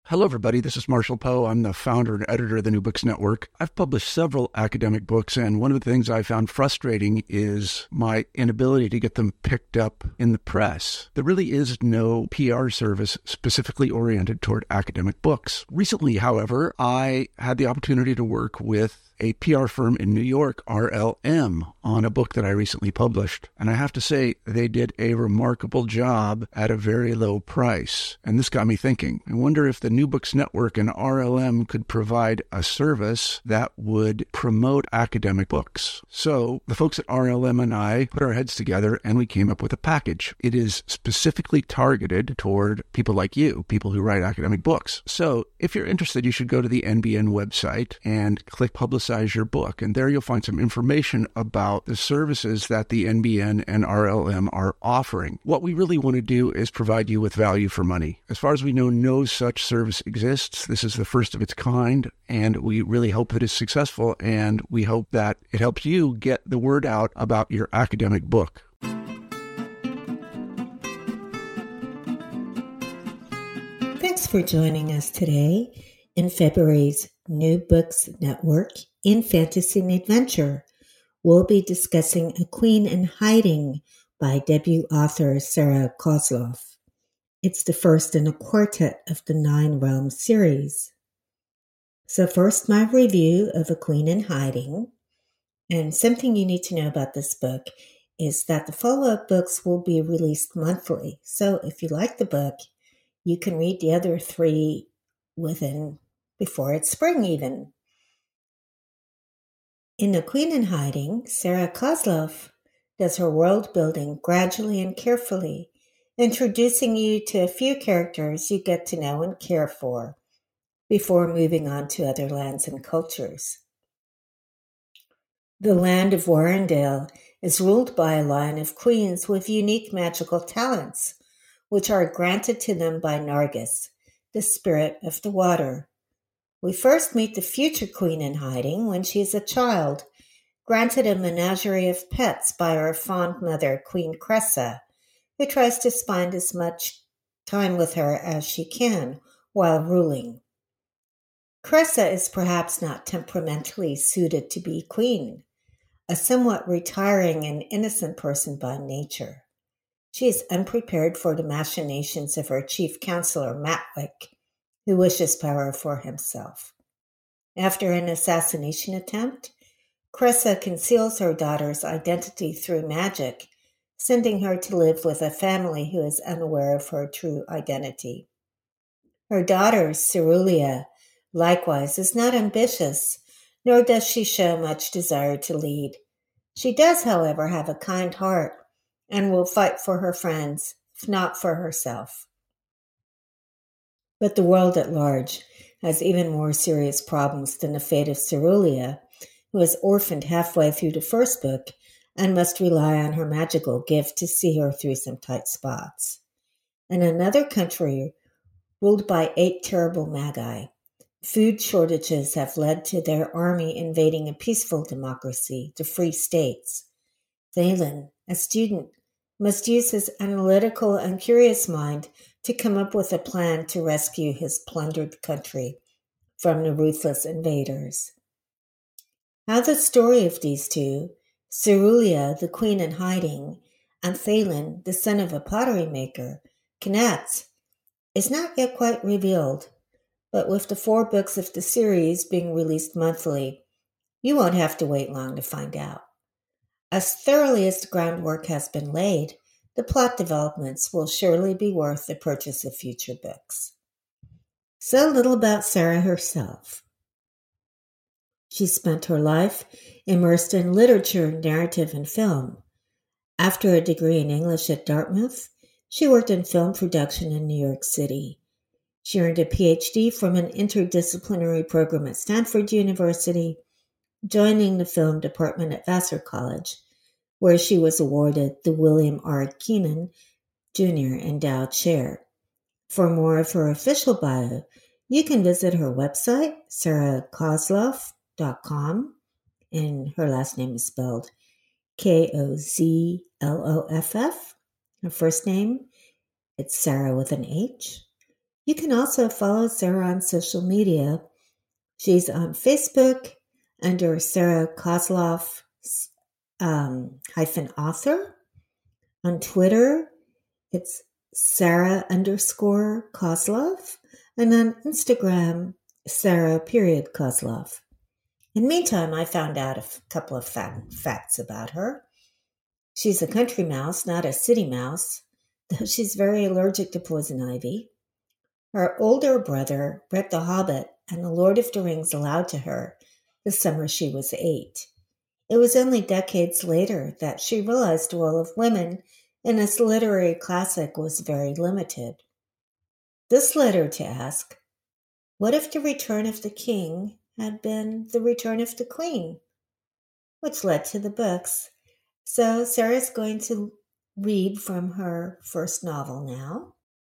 Hello, everybody. This is Marshall Poe. I'm the founder and editor of the New Books Network. I've published several academic books, and one of the things I found frustrating is my inability to get them picked up in the press. There really is no PR service specifically oriented toward academic books. Recently, however, I had the opportunity to work with a PR firm in New York, RLM, on a book that I recently published. And I have to say, they did a remarkable job at a very low price. And this got me thinking. I wonder if the New Books Network and RLM could provide a service that would promote academic books. So the folks at RLM and I put our heads together and we came up with a package. It is specifically targeted toward people like you, people who write academic books. So if you're interested, you should go to the NBN website and click Publicize Your Book. And there you'll find some information about the services that the NBN and RLM are offering. What we really want to do is provide you with value for money. As far as we know, no such service exists. This is the first of its kind, and we really hope that it's successful, and we hope that it helps you get the word out about your academic book. Thanks for joining us today in February's New Books Network in Fantasy and Adventure. We'll be discussing A Queen in Hiding by debut author Sarah Kozlov. It's the first in a quartet of the Nine Realms series. So first, my review of A Queen in Hiding. And something you need to know about this book is that the follow-up books will be released monthly. So if you like the book, you can read the other three before it's spring even. In A Queen in Hiding, Sarah Kozlov does her world building gradually and carefully, introducing you to a few characters you get to know and care for before moving on to other lands and cultures. The land of Warrendale is ruled by a line of queens with unique magical talents, which are granted to them by Nargis, the spirit of the water. We first meet the future Queen in Hiding when she is a child, granted a menagerie of pets by her fond mother, Queen Cressa, who tries to spend as much time with her as she can while ruling. Cressa is perhaps not temperamentally suited to be queen, a somewhat retiring and innocent person by nature. She is unprepared for the machinations of her chief counselor, Matwick, who wishes power for himself. After an assassination attempt, Cressa conceals her daughter's identity through magic, sending her to live with a family who is unaware of her true identity. Her daughter, Cerulia, likewise, is not ambitious, nor does she show much desire to lead. She does, however, have a kind heart and will fight for her friends, if not for herself. But the world at large has even more serious problems than the fate of Cerulia, who is orphaned halfway through the first book and must rely on her magical gift to see her through some tight spots. In another country ruled by 8 terrible magi, food shortages have led to their army invading a peaceful democracy, the Free States. Thalen, a student, must use his analytical and curious mind to come up with a plan to rescue his plundered country from the ruthless invaders. How the story of these two, Cerulia, the queen in hiding, and Thalen, the son of a pottery maker, connects is not yet quite revealed, but with the 4 books of the series being released monthly, you won't have to wait long to find out. As thoroughly as the groundwork has been laid, the plot developments will surely be worth the purchase of future books. So little about Sarah herself. She spent her life immersed in literature, narrative, and film. After a degree in English at Dartmouth, she worked in film production in New York City. She earned a PhD from an interdisciplinary program at Stanford University, joining the film department at Vassar College, where she was awarded the William R. Keenan Jr. Endowed Chair. For more of her official bio, you can visit her website, sarahkozlov.com, and her last name is spelled Kozloff. Her first name, it's Sarah with an H. You can also follow Sarah on social media. She's on Facebook under Sarah Kozlov -author. On Twitter, it's Sarah_Kozlov. And on Instagram, Sarah_Kozlov. In the meantime, I found out a couple of facts about her. She's a country mouse, not a city mouse, though she's very allergic to poison ivy. Her older brother read The Hobbit and The Lord of the Rings aloud to her the summer she was 8. It was only decades later that she realized the role of women in this literary classic was very limited. This led her to ask, what if the return of the king had been the return of the queen? Which led to the books. So Sarah's going to read from her first novel now.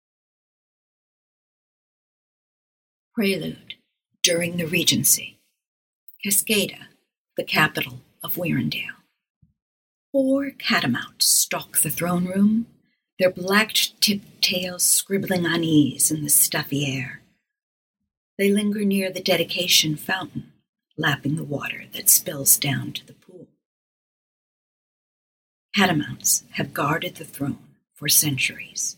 Prelude, during the Regency. Cascada, the capital of Wherendale. 4 catamounts stalk the throne room, their black-tipped tails scribbling unease in the stuffy air. They linger near the dedication fountain, lapping the water that spills down to the pool. Catamounts have guarded the throne for centuries.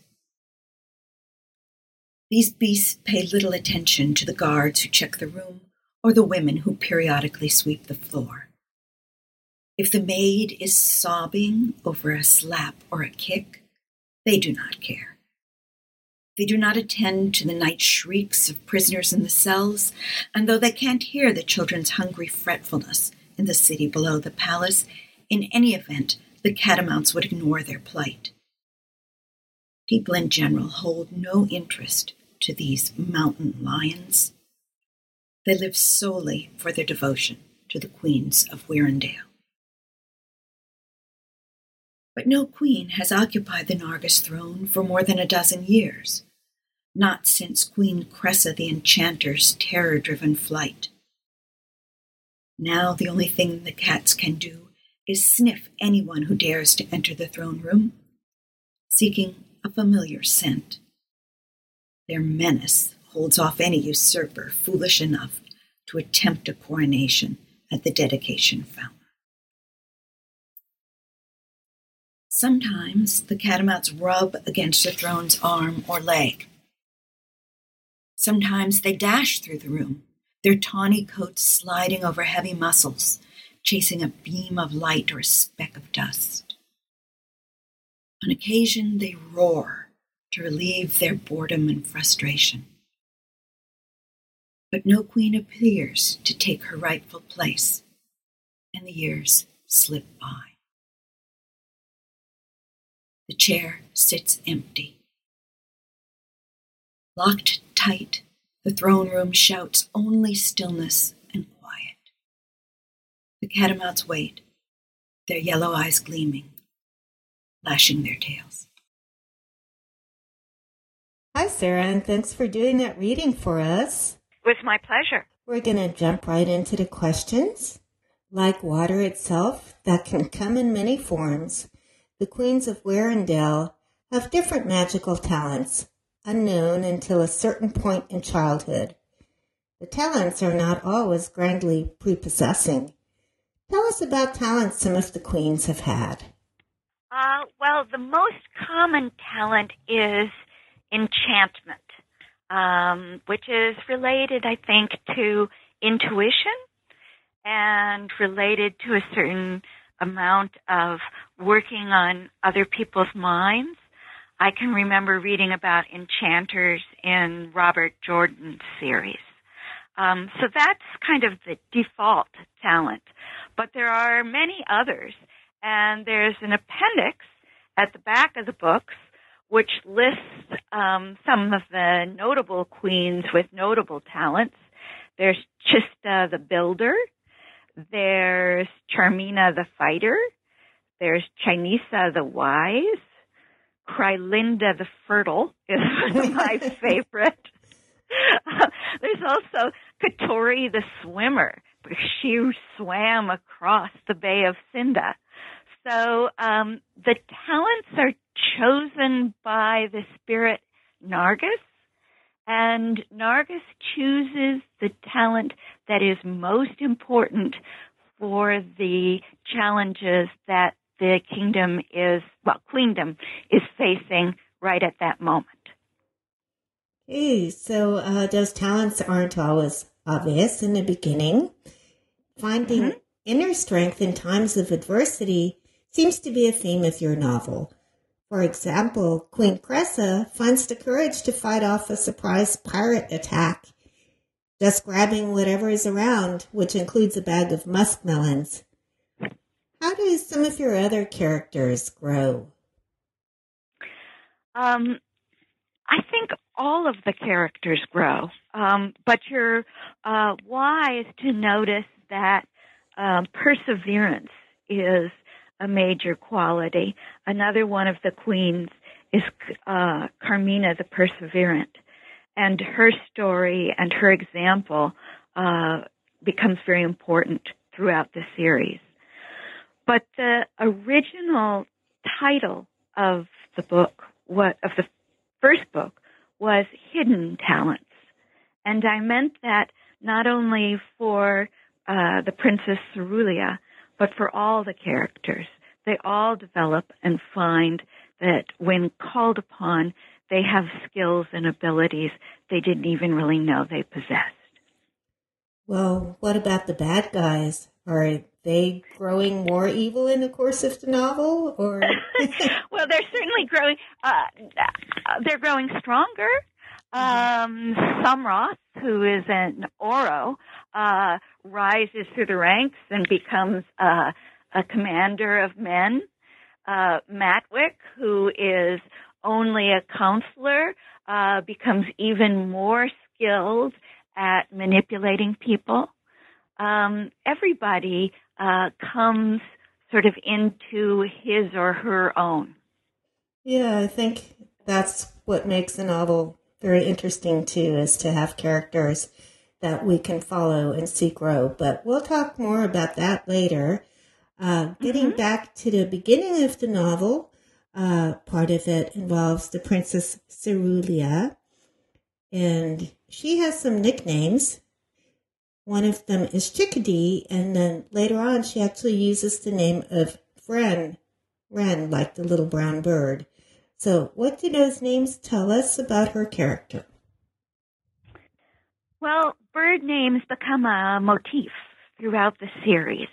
These beasts pay little attention to the guards who check the room or the women who periodically sweep the floor. If the maid is sobbing over a slap or a kick, they do not care. They do not attend to the night shrieks of prisoners in the cells, and though they can't hear the children's hungry fretfulness in the city below the palace, in any event, the catamounts would ignore their plight. People in general hold no interest to these mountain lions. They live solely for their devotion to the queens of Wherendale. But no queen has occupied the Nargis throne for more than a dozen years, not since Queen Cressa the Enchanter's terror-driven flight. Now the only thing the cats can do is sniff anyone who dares to enter the throne room, seeking a familiar scent. Their menace holds off any usurper foolish enough to attempt a coronation at the dedication fountain. Sometimes the catamounts rub against the throne's arm or leg. Sometimes they dash through the room, their tawny coats sliding over heavy muscles, chasing a beam of light or a speck of dust. On occasion, they roar to relieve their boredom and frustration. But no queen appears to take her rightful place, and the years slip by. The chair sits empty. Locked tight, the throne room shouts only stillness and quiet. The catamounts wait, their yellow eyes gleaming, lashing their tails. Hi, Sarah, and thanks for doing that reading for us. It was my pleasure. We're going to jump right into the questions. Like water itself, that can come in many forms, the queens of Wherendale have different magical talents, unknown until a certain point in childhood. The talents are not always grandly prepossessing. Tell us about talents some of the queens have had. Well, the most common talent is enchantment, which is related, I think, to intuition and related to a certain amount of working on other people's minds. I can remember reading about enchanters in Robert Jordan's series. So that's kind of the default talent. But there are many others, and there's an appendix at the back of the books which lists some of the notable queens with notable talents. There's Chista the Builder. There's Charmina the Fighter. There's Chinisa the Wise. Krylinda the Fertile is one of my favorite. There's also Katori the Swimmer, because she swam across the Bay of Cinda. So the talents are chosen by the spirit Nargis, And Nargis chooses the talent that is most important for the challenges that the queendom is facing right at that moment. Okay, so those talents aren't always obvious in the beginning. Finding inner strength in times of adversity seems to be a theme of your novel. For example, Queen Cressa finds the courage to fight off a surprise pirate attack, just grabbing whatever is around, which includes a bag of muskmelons. How do some of your other characters grow? I think all of the characters grow, but you're wise to notice that perseverance is a major quality. Another one of the queens is Carmina the Perseverant, and her story and her example becomes very important throughout the series. But the original title of the book, of the first book, was Hidden Talents. And I meant that not only for the Princess Cerulia, but for all the characters. They all develop and find that when called upon, they have skills and abilities they didn't even really know they possessed. Well, what about the bad guys? Are they growing more evil in the course of the novel, or? Well, they're certainly growing. They're growing stronger. Samroth, who is an Oro, rises through the ranks and becomes a commander of men. Matwick, who is only a counselor, becomes even more skilled at manipulating people. Everybody comes sort of into his or her own. Yeah, I think that's what makes a novel very interesting, too, is to have characters that we can follow and see grow. But we'll talk more about that later. Getting back to the beginning of the novel, part of it involves the Princess Cerulia, and she has some nicknames. One of them is Chickadee, and then later on she actually uses the name of Wren, like the little brown bird. So what do those names tell us about her character? Well, bird names become a motif throughout the series.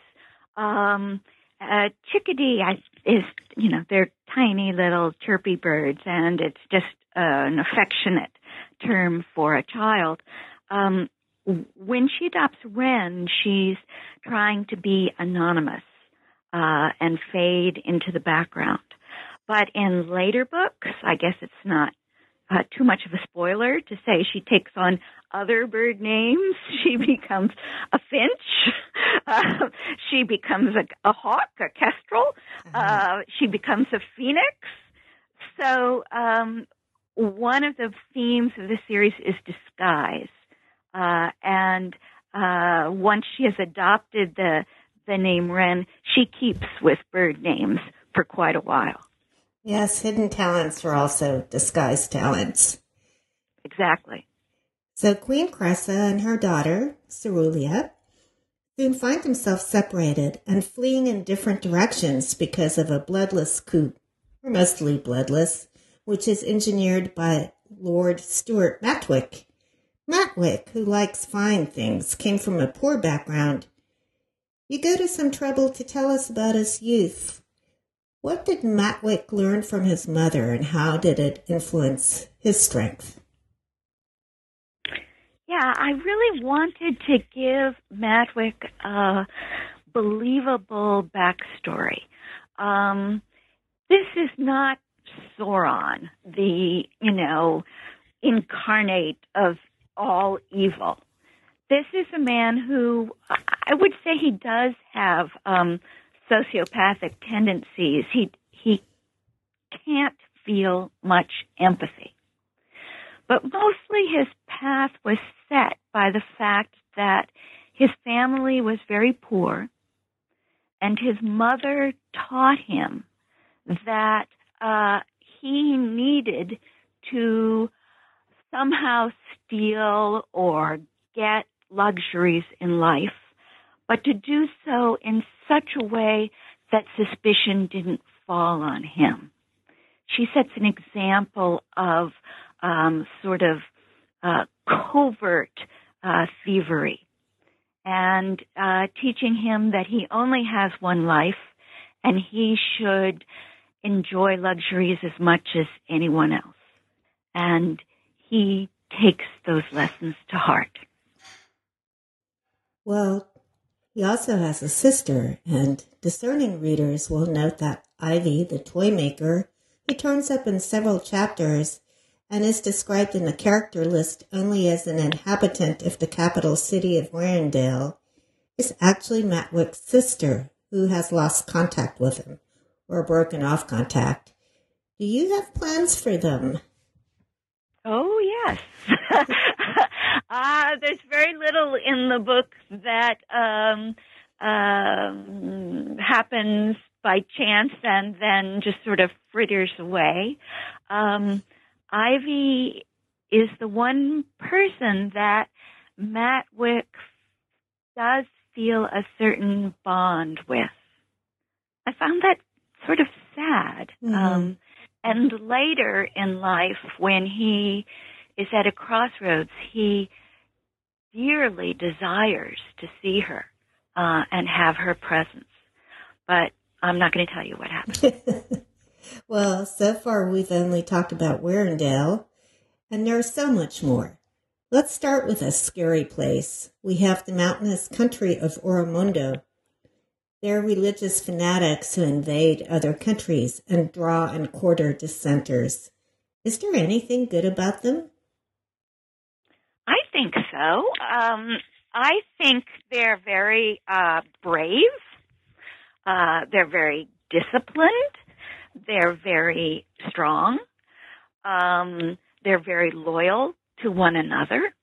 Chickadee is, they're tiny little chirpy birds, and it's just an affectionate term for a child. When she adopts Wren, she's trying to be anonymous and fade into the background. But in later books, I guess it's not too much of a spoiler to say she takes on other bird names. She becomes a finch. She becomes a hawk, a kestrel. She becomes a phoenix. So one of the themes of the series is disguise. And once she has adopted the name Wren, she keeps with bird names for quite a while. Yes, hidden talents are also disguised talents. Exactly. So Queen Cressa and her daughter, Cerulia, soon find themselves separated and fleeing in different directions because of a bloodless coup, or mostly bloodless, which is engineered by Lord Stuart Matwick. Matwick, who likes fine things, came from a poor background. You go to some trouble to tell us about his youth. What did Matwick learn from his mother, and how did it influence his strength? Yeah, I really wanted to give Matwick a believable backstory. This is not Sauron, the, incarnate of all evil. This is a man who, I would say he does have sociopathic tendencies. He can't feel much empathy. But mostly his path was set by the fact that his family was very poor, and his mother taught him that he needed to somehow steal or get luxuries in life, but to do so in such a way that suspicion didn't fall on him. She sets an example of sort of covert thievery and teaching him that he only has one life and he should enjoy luxuries as much as anyone else. And he takes those lessons to heart. Well, he also has a sister, and discerning readers will note that Ivy, the toy maker, who turns up in several chapters and is described in the character list only as an inhabitant of the capital city of Warrendale, is actually Matwick's sister, who has lost contact with him, or broken off contact. Do you have plans for them? Oh, yes. There's very little in the book that happens by chance and then just sort of fritters away. Ivy is the one person that Matwick does feel a certain bond with. I found that sort of sad. Mm-hmm. And later in life, when he is at a crossroads, he dearly desires to see her and have her presence. But I'm not going to tell you what happened. Well, so far we've only talked about Warrendale, and there's so much more. Let's start with a scary place. We have the mountainous country of Oromondo. They're religious fanatics who invade other countries and draw and quarter dissenters. Is there anything good about them? I think so. I think they're very brave. They're very disciplined. They're very strong. They're very loyal to one another.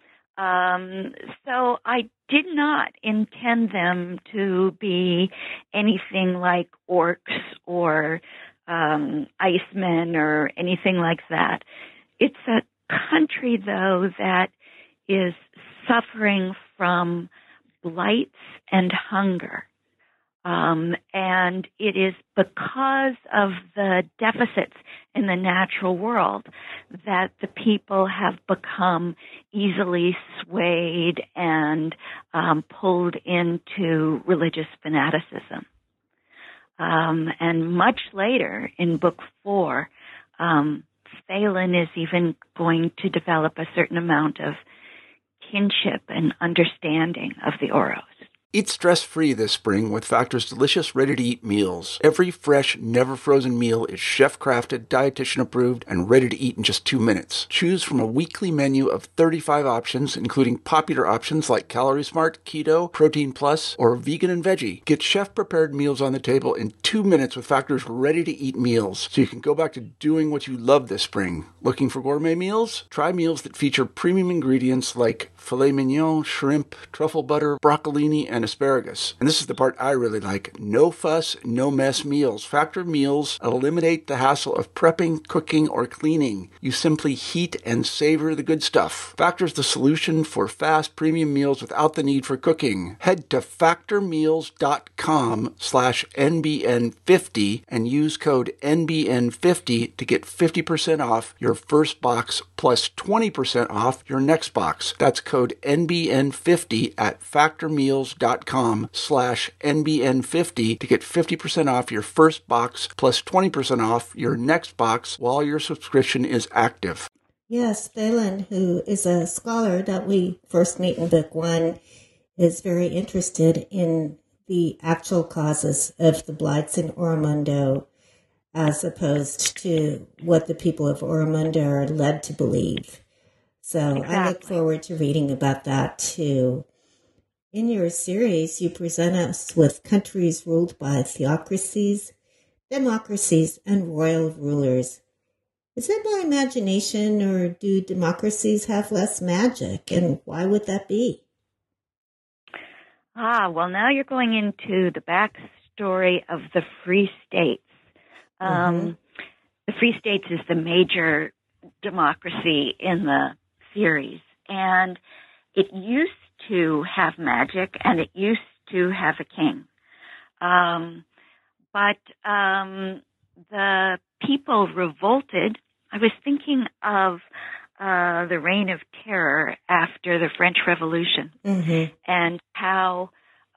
So I did not intend them to be anything like orcs or icemen or anything like that. It's a country, though, that is suffering from blights and hunger. And it is because of the deficits in the natural world that the people have become easily swayed and pulled into religious fanaticism. And much later in book 4, Phelan is even going to develop a certain amount of kinship and understanding of the Oros. Eat stress-free this spring with Factor's delicious, ready-to-eat meals. Every fresh, never-frozen meal is chef-crafted, dietitian-approved, and ready to eat in just 2 minutes. Choose from a weekly menu of 35 options, including popular options like Calorie Smart, Keto, Protein Plus, or Vegan and Veggie. Get chef-prepared meals on the table in 2 minutes with Factor's ready-to-eat meals, so you can go back to doing what you love this spring. Looking for gourmet meals? Try meals that feature premium ingredients like filet mignon, shrimp, truffle butter, broccolini, and asparagus. And this is the part I really like. No fuss, no mess meals. Factor meals eliminate the hassle of prepping, cooking, or cleaning. You simply heat and savor the good stuff. Factor's the solution for fast premium meals without the need for cooking. Head to factormeals.com/NBN50 and use code NBN50 to get 50% off your first box plus 20% off your next box. That's code NBN50 at factormeals.com/NBN50 to get 50% off your first box plus 20% off your next box while your subscription is active. Yes, Phelan, who is a scholar that we first meet in book 1, is very interested in the actual causes of the blights in Oromondo as opposed to what the people of Oromondo are led to believe. So exactly. I look forward to reading about that too. In your series, you present us with countries ruled by theocracies, democracies, and royal rulers. Is it my imagination, or do democracies have less magic, and why would that be? Well, now you're going into the backstory of the Free States. The Free States is the major democracy in the series, and it used to have magic, and it used to have a king. But the people revolted. I was thinking of the Reign of Terror after the French Revolution, and how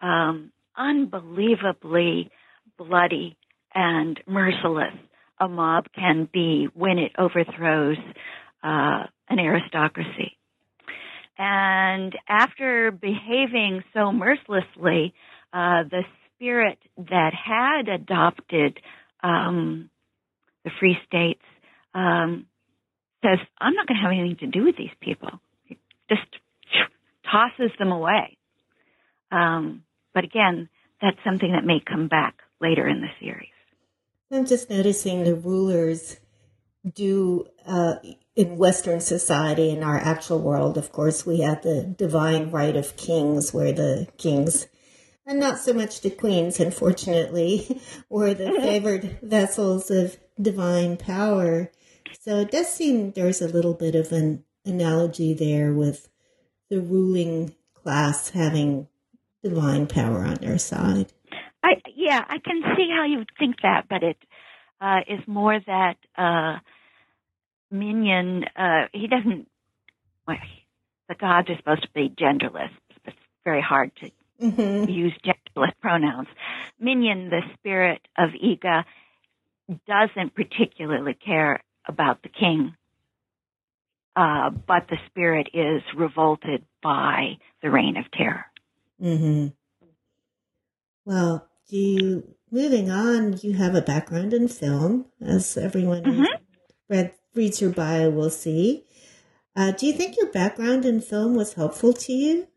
unbelievably bloody and merciless a mob can be when it overthrows an aristocracy. And after behaving so mercilessly, the spirit that had adopted the Free States says, I'm not going to have anything to do with these people. It just tosses them away. But again, that's something that may come back later in the series. I'm just noticing the rulers do, in Western society, in our actual world, of course, we have the divine right of kings, where the kings, and not so much the queens, unfortunately, were the favored vessels of divine power. So it does seem there's a little bit of an analogy there with the ruling class having divine power on their side. I can see how you would think that, but it is more that Minion, he doesn't, the gods are supposed to be genderless. It's very hard to use genderless pronouns. Minion, the spirit of Iga, doesn't particularly care about the king, but the spirit is revolted by the Reign of Terror. Well, moving on, you have a background in film, as everyone who reads your bio will see. Do you think your background in film was helpful to you?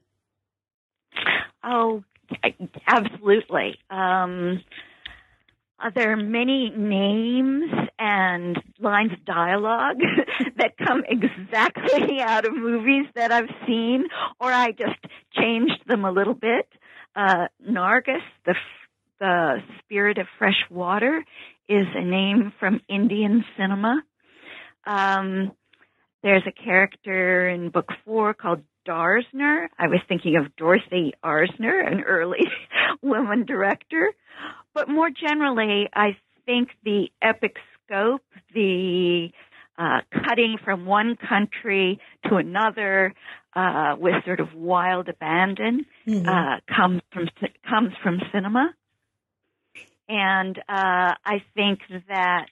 Oh, absolutely. There are many names and lines of dialogue that come exactly out of movies that I've seen, or I just changed them a little bit. Nargis, the spirit of fresh water, is a name from Indian cinema. There's a character in book 4 called Darsner. I was thinking of Dorothy Arzner, an early woman director. But more generally, I think the epic scope, the cutting from one country to another with sort of wild abandon comes from cinema. And I think that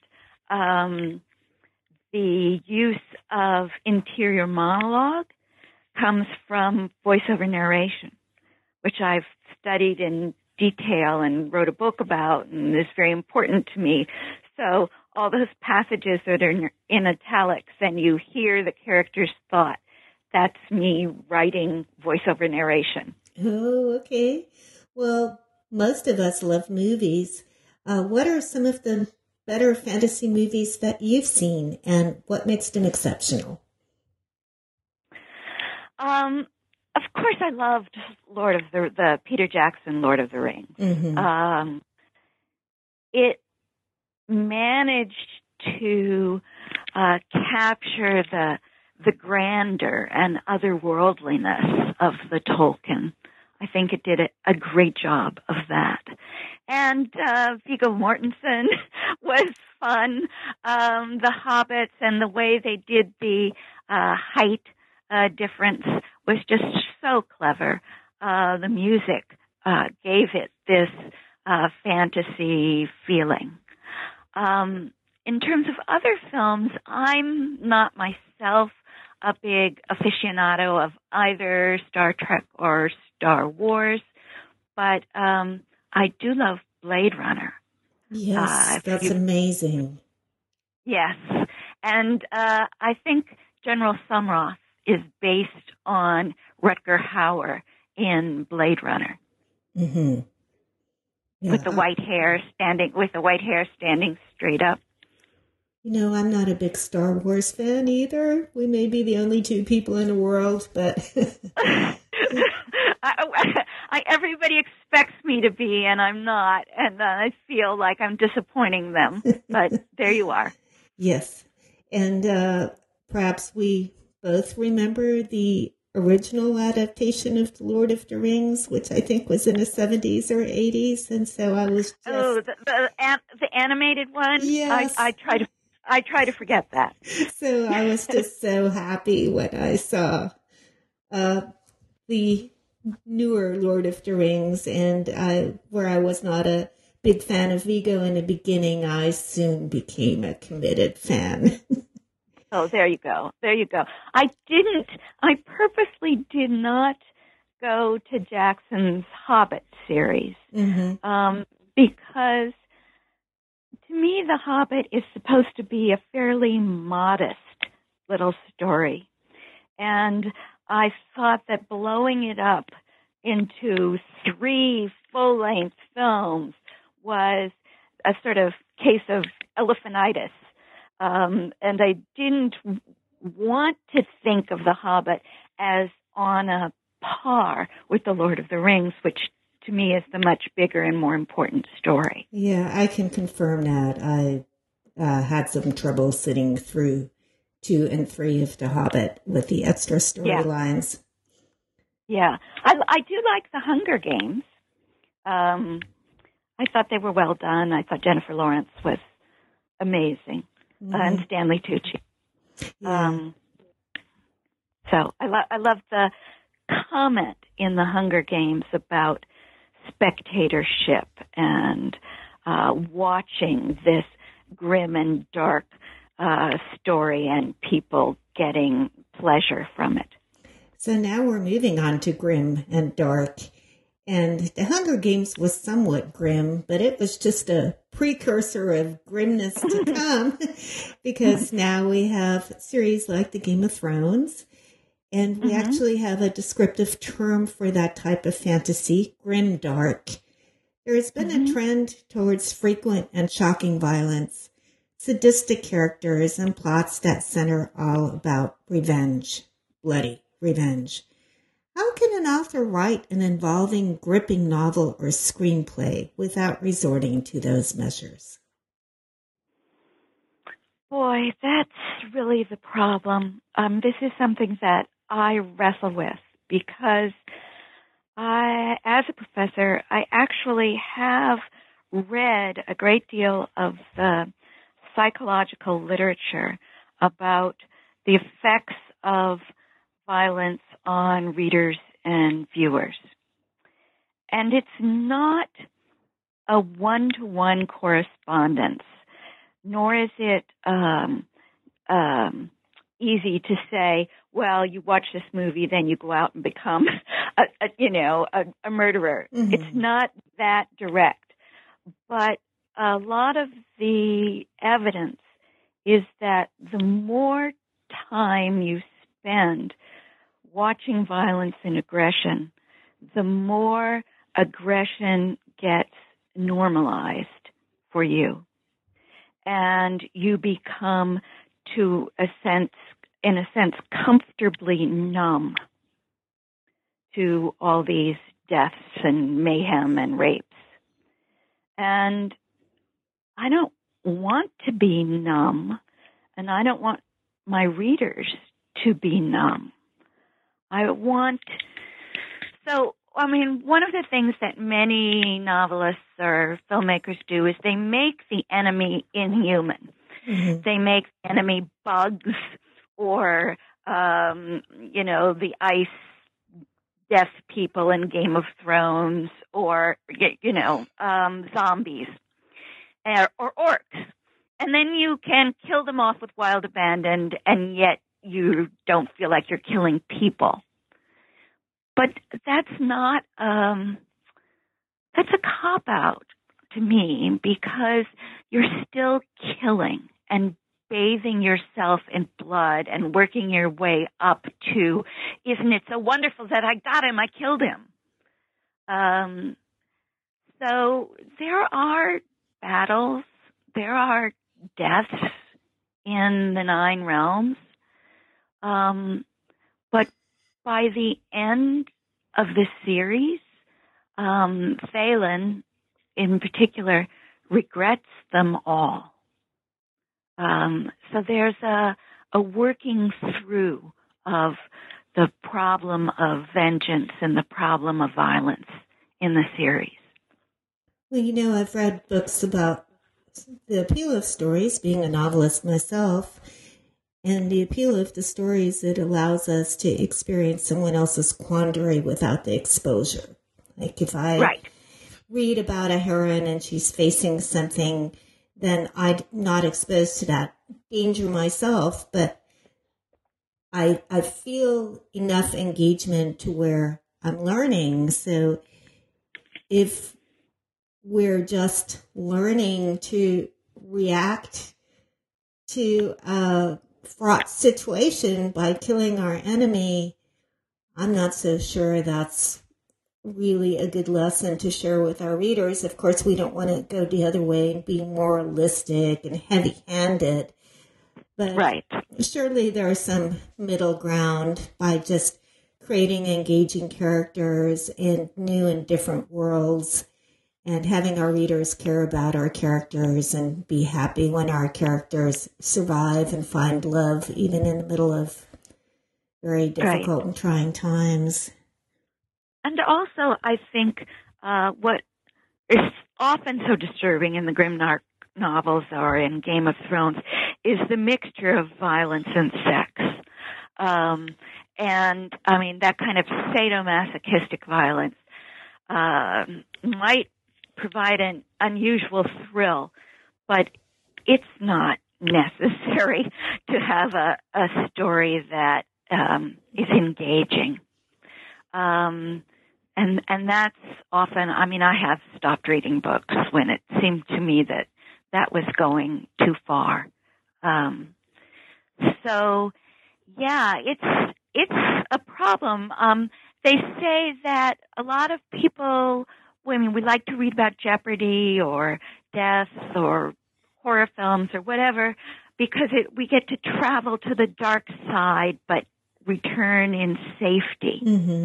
the use of interior monologue comes from voiceover narration, which I've studied in detail and wrote a book about, and is very important to me. So all those passages that are in italics and you hear the character's thought, that's me writing voiceover narration. Oh, okay. Well, most of us love movies. What are some of the better fantasy movies that you've seen, and what makes them exceptional? Of course, I loved the Peter Jackson Lord of the Rings. It managed to capture the grandeur and otherworldliness of the Tolkien. I think it did a great job of that. And Viggo Mortensen was fun. The Hobbits and the way they did the height difference was just so clever. The music gave it this fantasy feeling. In terms of other films, I'm not myself a big aficionado of either Star Trek or Star Wars, but I do love Blade Runner. Yes, that's amazing. Yes, and I think General Sumroth is based on Rutger Hauer in Blade Runner, yeah, with the white hair standing straight up. You know, I'm not a big Star Wars fan either. We may be the only two people in the world, but everybody expects me to be, and I'm not, and I feel like I'm disappointing them. But there you are. Yes, and perhaps we both remember the original adaptation of The Lord of the Rings, which I think was in the 70s or 80s, and so I was just... Oh, the animated one? Yes. I try to forget that. So I was just so happy when I saw the newer Lord of the Rings, and where I was not a big fan of Viggo in the beginning, I soon became a committed fan. Oh, there you go. There you go. I purposely did not go to Jackson's Hobbit series, because to me, The Hobbit is supposed to be a fairly modest little story. And I thought that blowing it up into 3 full-length films was a sort of case of elephantitis. And I didn't want to think of The Hobbit as on a par with The Lord of the Rings, which to me is the much bigger and more important story. Yeah, I can confirm that. I had some trouble sitting through 2 and 3 of The Hobbit with the extra storylines. Yeah. I do like The Hunger Games. I thought they were well done. I thought Jennifer Lawrence was amazing. And Stanley Tucci. Yeah. So I love the comment in The Hunger Games about spectatorship and watching this grim and dark story and people getting pleasure from it. So now we're moving on to grim and dark. And The Hunger Games was somewhat grim, but it was just a precursor of grimness to come, because now we have series like the Game of Thrones, and we actually have a descriptive term for that type of fantasy, grimdark. There has been a trend towards frequent and shocking violence, sadistic characters, and plots that center all about revenge, bloody revenge. How can an author write an involving, gripping novel or screenplay without resorting to those measures? Boy, that's really the problem. This is something that I wrestle with because as a professor, I actually have read a great deal of the psychological literature about the effects of violence on readers and viewers. And it's not a one-to-one correspondence, nor is it easy to say, well, you watch this movie, then you go out and become a murderer. It's not that direct. But a lot of the evidence is that the more time you spend watching violence and aggression, the more aggression gets normalized for you. And you become, in a sense, comfortably numb to all these deaths and mayhem and rapes. And I don't want to be numb, and I don't want my readers to be numb. One of the things that many novelists or filmmakers do is they make the enemy inhuman. They make the enemy bugs or, the ice death people in Game of Thrones or, zombies or orcs. And then you can kill them off with wild abandon, and yet you don't feel like you're killing people. But that's not, that's a cop-out to me, because you're still killing and bathing yourself in blood and working your way up to, isn't it so wonderful that I got him, I killed him. So there are battles, there are deaths in the 9 realms. But by the end of the series, Phelan, in particular, regrets them all. So there's a a working through of the problem of vengeance and the problem of violence in the series. Well, I've read books about the appeal of stories, being a novelist myself, and the appeal of the stories, it allows us to experience someone else's quandary without the exposure. Like if I read about a heroine and she's facing something, then I'm not exposed to that danger myself, but I feel enough engagement to where I'm learning. So if we're just learning to react to a fraught situation by killing our enemy, I'm not so sure that's really a good lesson to share with our readers. Of course, we don't want to go the other way and be moralistic and heavy-handed, but surely there's some middle ground by just creating engaging characters in new and different worlds and having our readers care about our characters and be happy when our characters survive and find love, even in the middle of very difficult and trying times. And also, I think what is often so disturbing in the Grimdark novels or in Game of Thrones is the mixture of violence and sex. And, I mean, that kind of sadomasochistic violence might provide an unusual thrill, but it's not necessary to have a story that is engaging. And that's often, I mean, I have stopped reading books when it seemed to me that was going too far. So, yeah, it's a problem. They say that a lot of people, we like to read about jeopardy or death or horror films or whatever because we get to travel to the dark side but return in safety,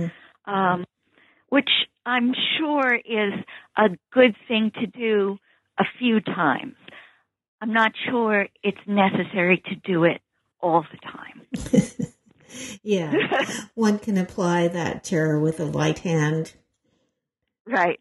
which I'm sure is a good thing to do a few times. I'm not sure it's necessary to do it all the time. Yeah, one can apply that terror with a light hand. Right.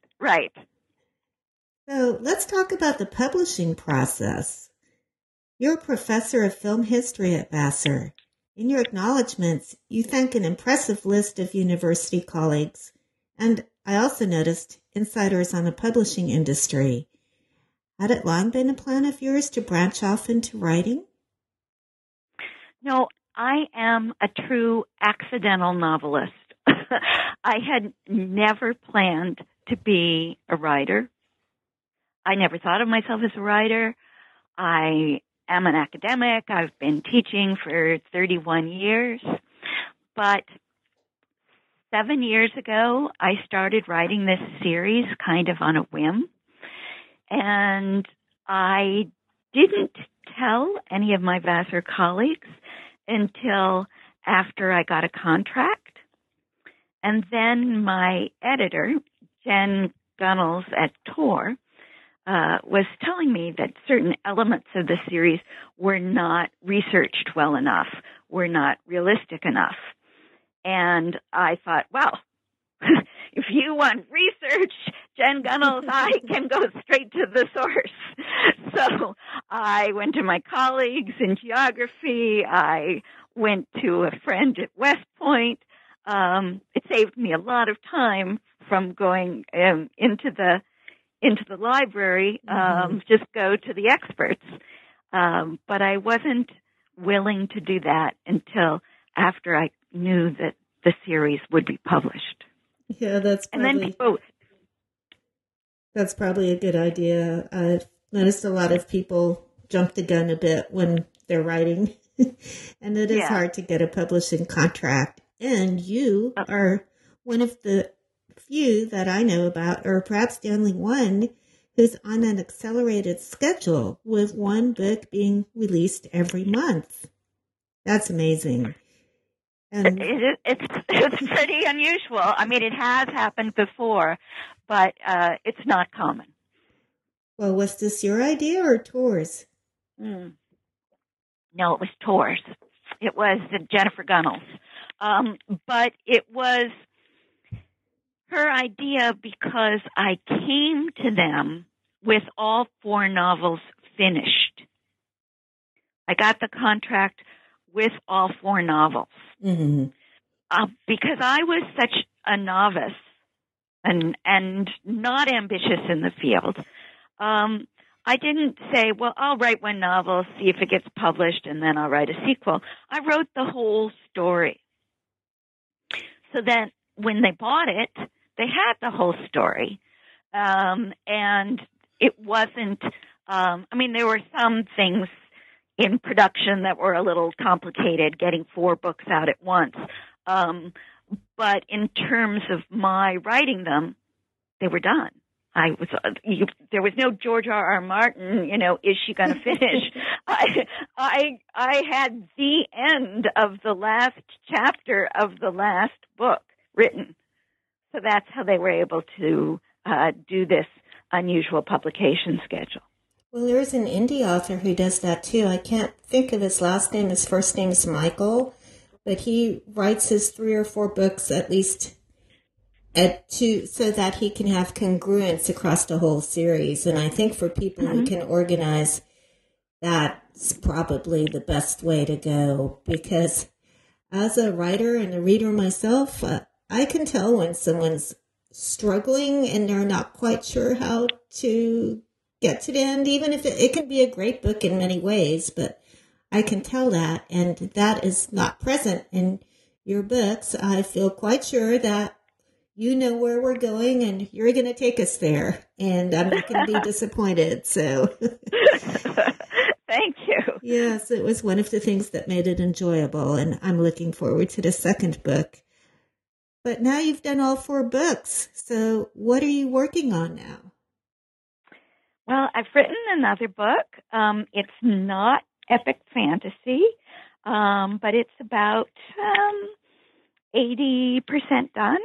So let's talk about the publishing process. You're a professor of film history at Vassar. In your acknowledgments, you thank an impressive list of university colleagues, and I also noticed insiders on the publishing industry. Had it long been a plan of yours to branch off into writing? No, I am a true accidental novelist. I had never planned to be a writer. I never thought of myself as a writer. I am an academic. I've been teaching for 31 years. But 7 years ago, I started writing this series kind of on a whim. And I didn't tell any of my Vassar colleagues until after I got a contract. And then my editor, Jen Gunnels at Tor, was telling me that certain elements of the series were not researched well enough, were not realistic enough. And I thought, well, if you want research, Jen Gunnels, I can go straight to the source. So I went to my colleagues in geography. I went to a friend at West Point. It saved me a lot of time from going into the library. Just go to the experts. But I wasn't willing to do that until after I knew that the series would be published. Yeah, that's probably a good idea. I've noticed a lot of people jump the gun a bit when they're writing, and it is hard to get a publishing contract. And you are one of the few that I know about, or perhaps the only one, who's on an accelerated schedule with one book being released every month. That's amazing. And it's pretty unusual. I mean, it has happened before, but it's not common. Well, was this your idea or Tor's? No, it was Tor's. it was Jennifer Gunnels. But it was her idea because I came to them with all 4 novels finished. I got the contract with all 4 novels. Mm-hmm. Because I was such a novice and not ambitious in the field, I didn't say, well, I'll write 1 novel, see if it gets published, and then I'll write a sequel. I wrote the whole story. So then when they bought it, they had the whole story. And it wasn't, there were some things in production that were a little complicated, getting 4 books out at once. But in terms of my writing them, they were done. There was no George R.R. Martin, is she going to finish? I had the end of the last chapter of the last book written. So that's how they were able to do this unusual publication schedule. Well, there's an indie author who does that too. I can't think of his last name. His first name is Michael, but he writes his 3 or 4 books at least so that he can have congruence across the whole series. And I think for people who can organize, that's probably the best way to go, because as a writer and a reader myself, I can tell when someone's struggling and they're not quite sure how to get to the end, even if it can be a great book in many ways, but I can tell that, and that is not present in your books. I feel quite sure that you know where we're going and you're going to take us there, and I'm not going to be disappointed. So thank you. Yes, it was one of the things that made it enjoyable, and I'm looking forward to the second book. But now you've done all 4 books, so what are you working on now? Well, I've written another book. It's not epic fantasy, but it's about 80% done.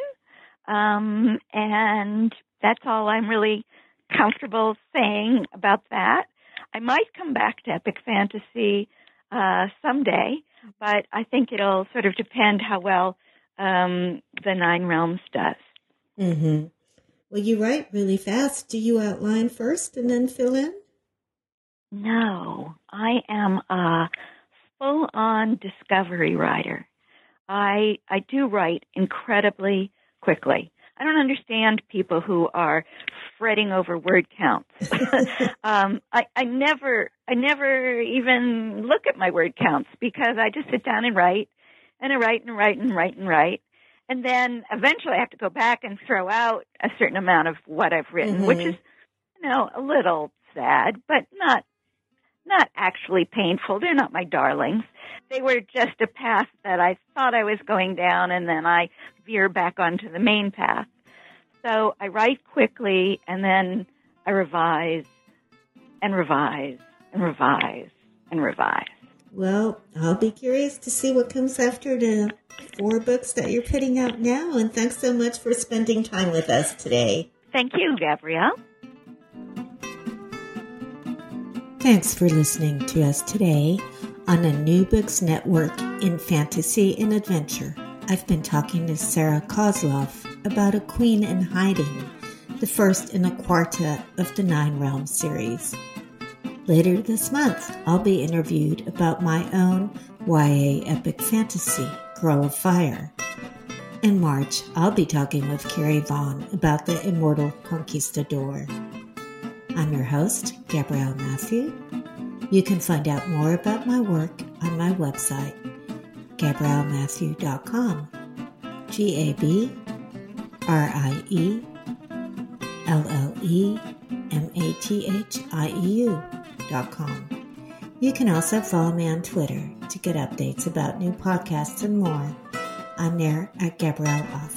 And that's all I'm really comfortable saying about that. I might come back to epic fantasy someday, but I think it'll sort of depend how well the Nine Realms does. Mm-hmm. Well, you write really fast. Do you outline first and then fill in? No, I am a full-on discovery writer. I do write incredibly quickly. I don't understand people who are fretting over word counts. I never even look at my word counts because I just sit down and write, and I write and write and write and write. And then eventually I have to go back and throw out a certain amount of what I've written, which is, a little sad, but not actually painful. They're not my darlings. They were just a path that I thought I was going down, and then I veer back onto the main path. So I write quickly, and then I revise and revise and revise and revise. Well, I'll be curious to see what comes after the 4 books that you're putting out now, and thanks so much for spending time with us today. Thank you, Gabrielle. Thanks for listening to us today on the New Books Network in Fantasy and Adventure. I've been talking to Sarah Kozlov about A Queen in Hiding, the first in a quartet of the Nine Realms series. Later this month, I'll be interviewed about my own YA epic fantasy, Girl of Fire. In March, I'll be talking with Carrie Vaughn about The Immortal Conquistador. I'm your host, Gabrielle Matthew. You can find out more about my work on my website, GabrielleMatthew.com. GabrielleMathieu.com. You can also follow me on Twitter to get updates about new podcasts and more. I'm there at Gabrielle Author.